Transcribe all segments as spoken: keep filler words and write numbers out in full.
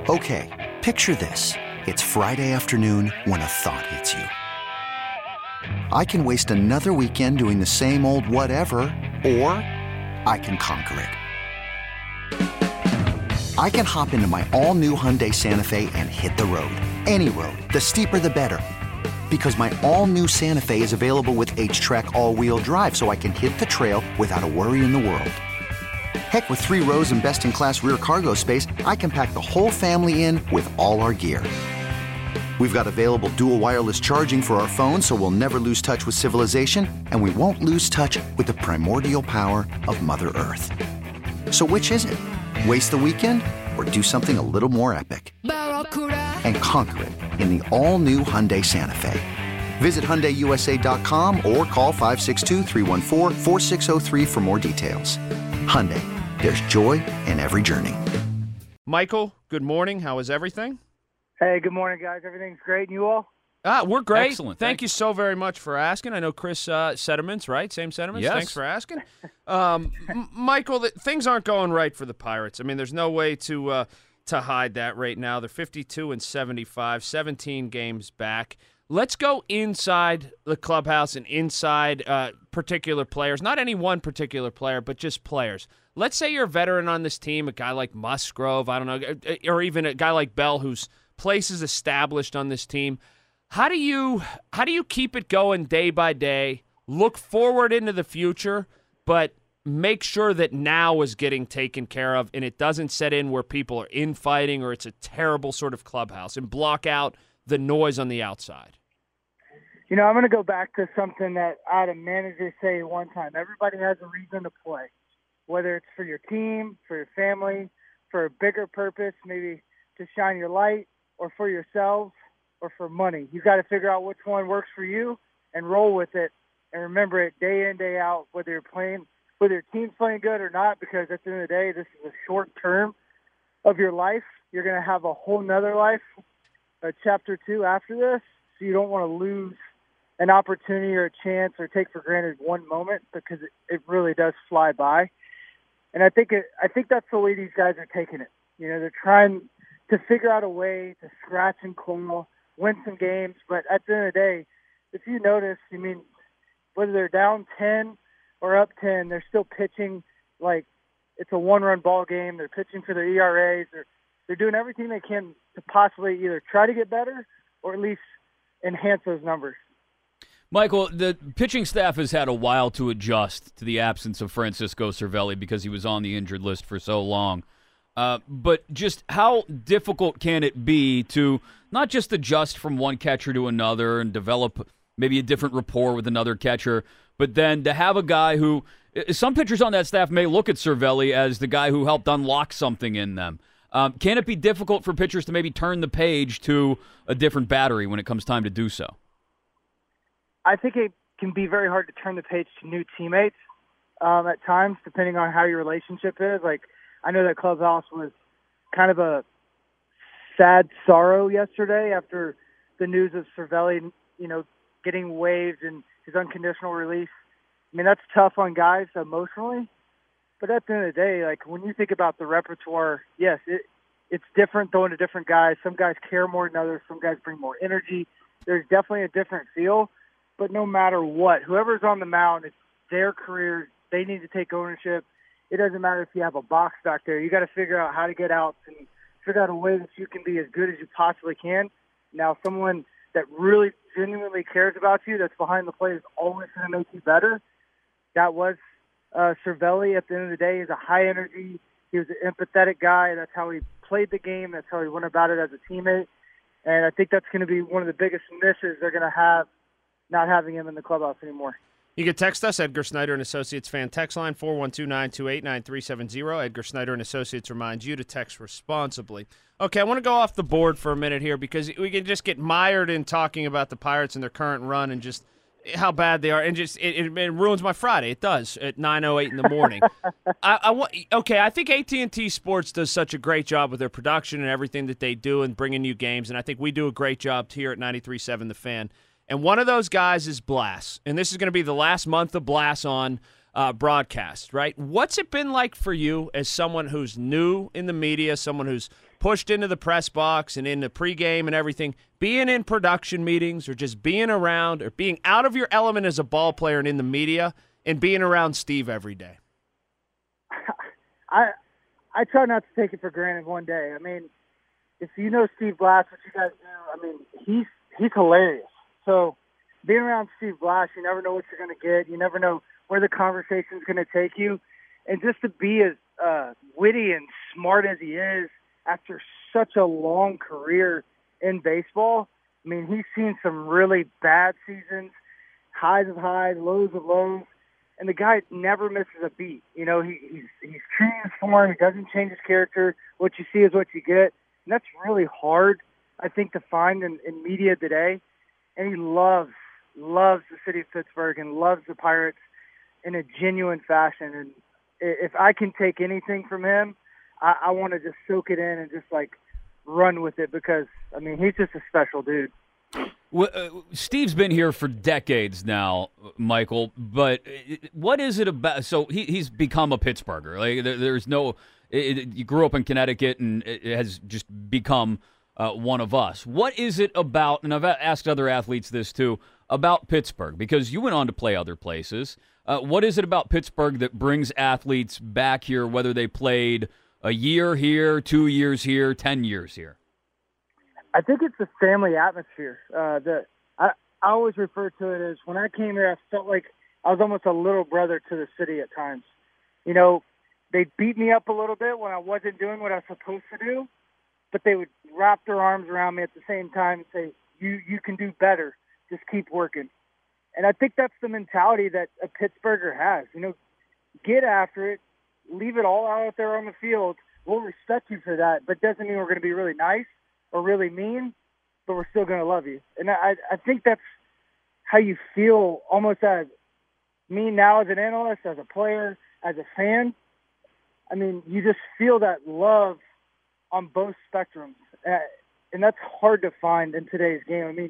Okay, picture this. It's Friday afternoon when a thought hits you. I can waste another weekend doing the same old whatever, or I can conquer it. I can hop into my all-new Hyundai Santa Fe and hit the road. Any road. The steeper, the better. Because my all-new Santa Fe is available with H-Track all-wheel drive, so I can hit the trail without a worry in the world. Heck, with three rows and best-in-class rear cargo space, I can pack the whole family in with all our gear. We've got available dual wireless charging for our phones, so we'll never lose touch with civilization, and we won't lose touch with the primordial power of Mother Earth. So which is it? Waste the weekend or do something a little more epic? And conquer it in the all-new Hyundai Santa Fe. Visit Hyundai U S A dot com or call five six two, three one four, four six zero three for more details. Hyundai, there's joy in every journey. Michael, good morning. How is everything? Hey, good morning, guys. Everything's great. And you all? Ah, we're great. Excellent. Thank, Thank you so very much for asking. I know Chris uh, sentiments, right? Same sentiments. Yes. Thanks for asking. Um, M- Michael, the, things aren't going right for the Pirates. I mean, there's no way to uh, to hide that right now. They're fifty-two and seventy-five, seventeen games back. Let's go inside the clubhouse and inside uh, particular players. Not any one particular player, but just players. Let's say you're a veteran on this team, a guy like Musgrove, I don't know, or even a guy like Bell whose place is established on this team. How do you how do you keep it going day by day, look forward into the future, but make sure that now is getting taken care of and it doesn't set in where people are infighting or it's a terrible sort of clubhouse, and block out the noise on the outside? You know, I'm going to go back to something that I had a manager say one time. Everybody has a reason to play, whether it's for your team, for your family, for a bigger purpose, maybe to shine your light, or for yourselves, or for money. You got to figure out which one works for you and roll with it, and remember it day in, day out, whether you're playing, whether your team's playing good or not, because at the end of the day, this is a short term of your life. You're going to have a whole nother life, a chapter two after this, so you don't want to lose an opportunity or a chance or take for granted one moment, because it, it really does fly by. And I think it, I think that's the way these guys are taking it. You know, they're trying to figure out a way to scratch and claw, win some games. But at the end of the day, if you notice, I mean, whether they're down ten or up ten, they're still pitching like it's a one-run ball game. They're pitching for their E R As. They're, they're doing everything they can to possibly either try to get better or at least enhance those numbers. Michael, the pitching staff has had a while to adjust to the absence of Francisco Cervelli because he was on the injured list for so long. Uh, but just how difficult can it be to not just adjust from one catcher to another and develop maybe a different rapport with another catcher, but then to have a guy who – some pitchers on that staff may look at Cervelli as the guy who helped unlock something in them. Um, can it be difficult for pitchers to maybe turn the page to a different battery when it comes time to do so? I think it can be very hard to turn the page to new teammates um, at times, depending on how your relationship is. Like, I know that clubhouse was kind of a sad sorrow yesterday after the news of Cervelli, you know, getting waived and his unconditional release. I mean, that's tough on guys emotionally. But at the end of the day, like, when you think about the repertoire, yes, it, it's different throwing to different guys. Some guys care more than others. Some guys bring more energy. There's definitely a different feel. But no matter what, whoever's on the mound, it's their career. They need to take ownership. It doesn't matter if you have a box back there. You got to figure out how to get out and figure out a way that you can be as good as you possibly can. Now, someone that really genuinely cares about you, that's behind the plate, is always going to make you better. That was uh, Cervelli. At the end of the day, he's a high energy. He was an empathetic guy. That's how he played the game. That's how he went about it as a teammate. And I think that's going to be one of the biggest misses they're going to have, not having him in the clubhouse anymore. You can text us, Edgar Snyder and Associates fan text line, four one two, nine two eight, nine three seven zero. Edgar Snyder and Associates reminds you to text responsibly. Okay, I want to go off the board for a minute here because we can just get mired in talking about the Pirates and their current run and just how bad they are, and just it, it, it ruins my Friday. It does at nine oh eight in the morning. I, I want okay. I think A T and T Sports does such a great job with their production and everything that they do and bringing you games, and I think we do a great job here at ninety-three point seven The Fan. And one of those guys is Blass. And this is going to be the last month of Blass on. uh, broadcast, right? What's it been like for you as someone who's new in the media, someone who's pushed into the press box and in the pregame and everything, being in production meetings or just being around or being out of your element as a ball player and in the media and being around Steve every day? I I try not to take it for granted one day. I mean, if you know Steve Blass, what you guys do, I mean, he's he's hilarious. So being around Steve Blass, you never know what you're going to get. You never know where the conversation's going to take you. And just to be as uh, witty and smart as he is after such a long career in baseball, I mean, he's seen some really bad seasons, highs of highs, lows of lows, and the guy never misses a beat. You know, he, he's he's true to his form. He doesn't change his character. What you see is what you get. And that's really hard, I think, to find in, in media today. And he loves, loves the city of Pittsburgh and loves the Pirates in a genuine fashion. And if I can take anything from him, I, I want to just soak it in and just, like, run with it because, I mean, he's just a special dude. Well, uh, Steve's been here for decades now, Michael, but what is it about? So he, he's become a Pittsburgher. Like, there, there's no it, it, – you grew up in Connecticut and it has just become uh, one of us. What is it about – and I've asked other athletes this too – about Pittsburgh, because you went on to play other places. Uh, what is it about Pittsburgh that brings athletes back here, whether they played – a year here, two years here, ten years here? I think it's the family atmosphere. Uh, the I, I always refer to it as when I came here, I felt like I was almost a little brother to the city at times. You know, they beat me up a little bit when I wasn't doing what I was supposed to do, but they would wrap their arms around me at the same time and say, you, you can do better. Just keep working. And I think that's the mentality that a Pittsburgher has. You know, get after it. Leave it all out there on the field. We'll respect you for that, but doesn't mean we're going to be really nice or really mean, but we're still going to love you. And I, I think that's how you feel almost as me now as an analyst, as a player, as a fan. I mean, you just feel that love on both spectrums. Uh, and that's hard to find in today's game. I mean,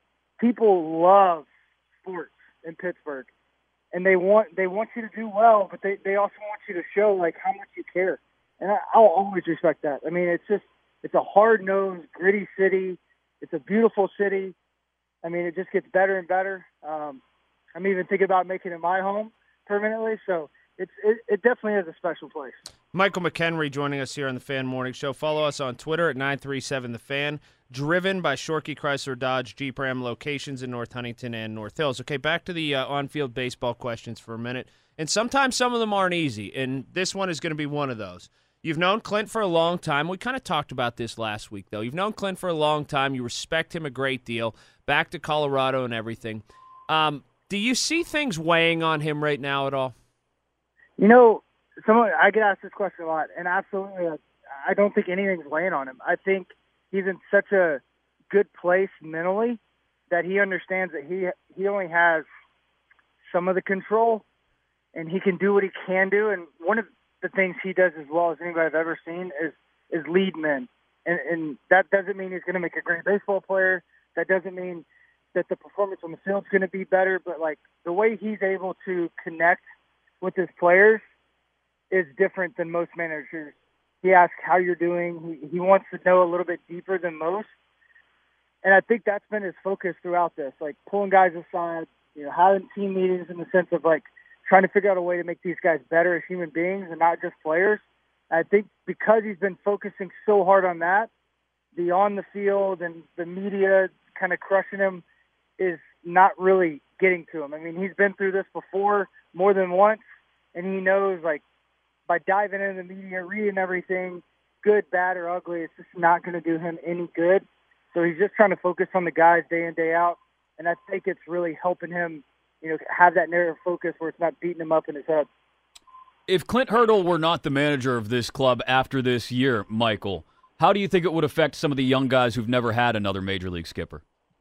people love sports in Pittsburgh. And they want they want you to do well, but they, they also want you to show like how much you care. And I, I'll always respect that. I mean, it's just it's a hard-nosed, gritty city. It's a beautiful city. I mean, it just gets better and better. Um, I'm even thinking about making it my home permanently. So it's it, it definitely is a special place. Michael McHenry joining us here on the Fan Morning Show. Follow us on Twitter at nine three seven The Fan. Driven by Shorkey Chrysler Dodge Jeep Ram locations in North Huntington and North Hills. Okay, back to the uh, on-field baseball questions for a minute. And sometimes some of them aren't easy, and this one is going to be one of those. You've known Clint for a long time. We kind of talked about this last week, though. You've known Clint for a long time. You respect him a great deal. Back to Colorado and everything. Um, do you see things weighing on him right now at all? You know, someone I get asked this question a lot, and absolutely, I don't think anything's weighing on him. I think he's in such a good place mentally that he understands that he he only has some of the control, and he can do what he can do. And one of the things he does as well as anybody I've ever seen is is lead men. And, and that doesn't mean he's going to make a great baseball player. That doesn't mean that the performance on the field is going to be better. But, like, the way he's able to connect with his players is different than most managers. He asks how you're doing. He, he wants to know a little bit deeper than most. And I think that's been his focus throughout this, like pulling guys aside, you know, having team meetings in the sense of, like, trying to figure out a way to make these guys better as human beings and not just players. I think because he's been focusing so hard on that, the on the field and the media kind of crushing him is not really getting to him. I mean, he's been through this before more than once, and he knows, like, by diving into the media, reading everything, good, bad, or ugly, it's just not going to do him any good. So he's just trying to focus on the guys day in, day out, and I think it's really helping him, you know, have that narrow focus where it's not beating him up in his head. If Clint Hurdle were not the manager of this club after this year, Michael, how do you think it would affect some of the young guys who've never had another major league skipper?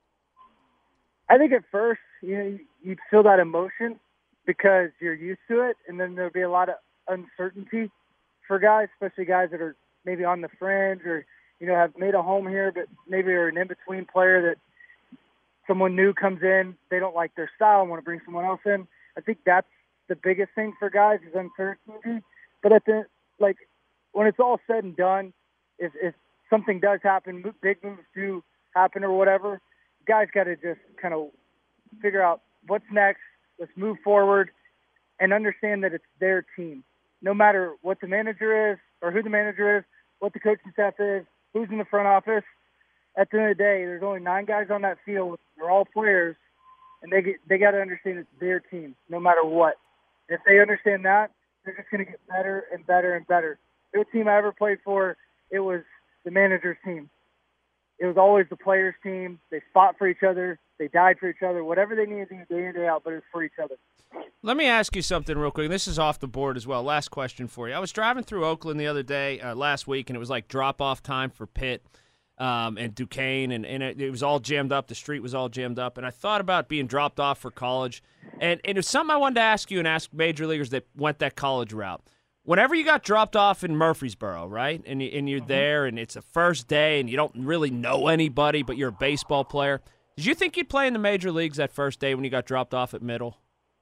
I think at first, you know, you'd feel that emotion because you're used to it, and then there'll be a lot of uncertainty for guys, especially guys that are maybe on the fringe or, you know, have made a home here, but maybe are an in-between player that someone new comes in, they don't like their style and want to bring someone else in. I think that's the biggest thing for guys is uncertainty. But at the like when it's all said and done, if if something does happen, big moves do happen or whatever, guys got to just kind of figure out what's next. Let's move forward and understand that it's their team. No matter what the manager is or who the manager is, what the coaching staff is, who's in the front office, at the end of the day, there's only nine guys on that field. They're all players, and they get, they got to understand it's their team, no matter what. If they understand that, they're just going to get better and better and better. No team I ever played for, it was the manager's team. It was always the players' team. They fought for each other. They died for each other. Whatever they needed to do day in, day out, but it was for each other. Let me ask you something real quick. This is off the board as well. Last question for you. I was driving through Oakland the other day, uh, last week, and it was like drop-off time for Pitt um, and Duquesne, and, and it, it was all jammed up. The street was all jammed up, and I thought about being dropped off for college. And, and it was something I wanted to ask you and ask major leaguers that went that college route. Whenever you got dropped off in Murfreesboro, right, and, you, and you're there, and it's a first day, and you don't really know anybody, but you're a baseball player, did you think you'd play in the major leagues that first day when you got dropped off at Middle?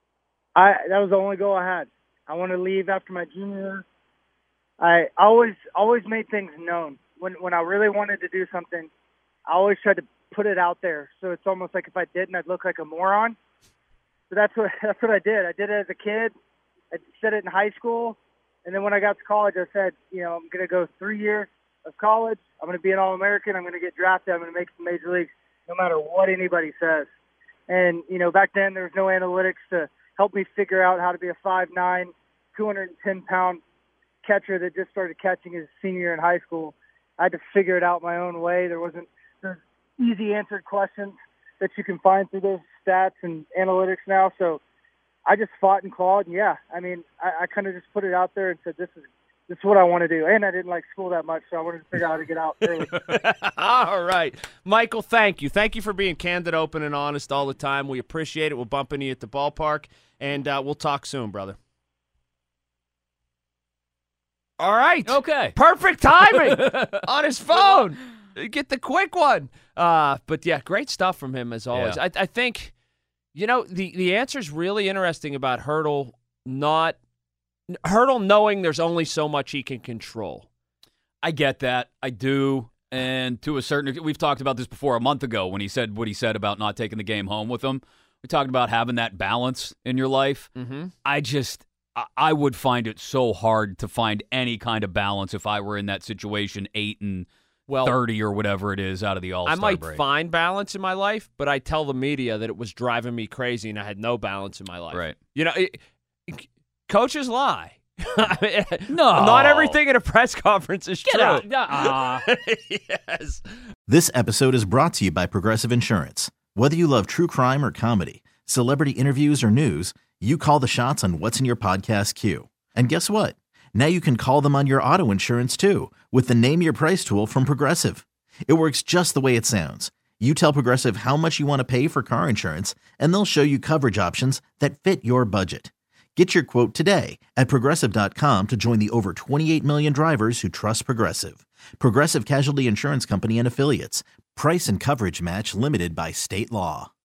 I that was the only goal I had. I wanted to leave after my junior year. I always always made things known. When when I really wanted to do something, I always tried to put it out there. So it's almost like if I didn't, I'd look like a moron. So that's what that's what I did. I did it as a kid. I said it in high school. And then when I got to college, I said, you know, I'm going to go three years of college. I'm going to be an All-American. I'm going to get drafted. I'm going to make the major leagues no matter what anybody says. And, you know, back then there was no analytics to help me figure out how to be a five nine, two hundred ten pound catcher that just started catching his senior year in high school. I had to figure it out my own way. There wasn't there's easy answered questions that you can find through those stats and analytics now. So I just fought and clawed. And yeah, I mean, I, I kind of just put it out there and said, this is this is what I want to do. And I didn't like school that much, so I wanted to figure out how to get out early. All right. Michael, thank you. Thank you for being candid, open, and honest all the time. We appreciate it. We'll bump into you at the ballpark, and uh, we'll talk soon, brother. All right. Okay. Perfect timing on his phone. Get the quick one. Uh, but, yeah, great stuff from him as always. Yeah. I, I think, you know, the, the answer is really interesting about Hurdle not – Hurdle knowing there's only so much he can control. I get that. I do. And to a certain extent, we've talked about this before a month ago when he said what he said about not taking the game home with him. We talked about having that balance in your life. Mm-hmm. I just, I would find it so hard to find any kind of balance if I were in that situation, eight and well, thirty or whatever it is out of the All-Star I might break. find balance in my life, but I tell the media that it was driving me crazy and I had no balance in my life. Right. You know, it, it, coaches lie. No. Not everything at a press conference is Get true. out. Uh-uh. Yes. This episode is brought to you by Progressive Insurance. Whether you love true crime or comedy, celebrity interviews or news, you call the shots on what's in your podcast queue. And guess what? Now you can call them on your auto insurance too with the Name Your Price tool from Progressive. It works just the way it sounds. You tell Progressive how much you want to pay for car insurance, and they'll show you coverage options that fit your budget. Get your quote today at Progressive dot com to join the over twenty-eight million drivers who trust Progressive. Progressive Casualty Insurance Company and Affiliates. Price and coverage match limited by state law.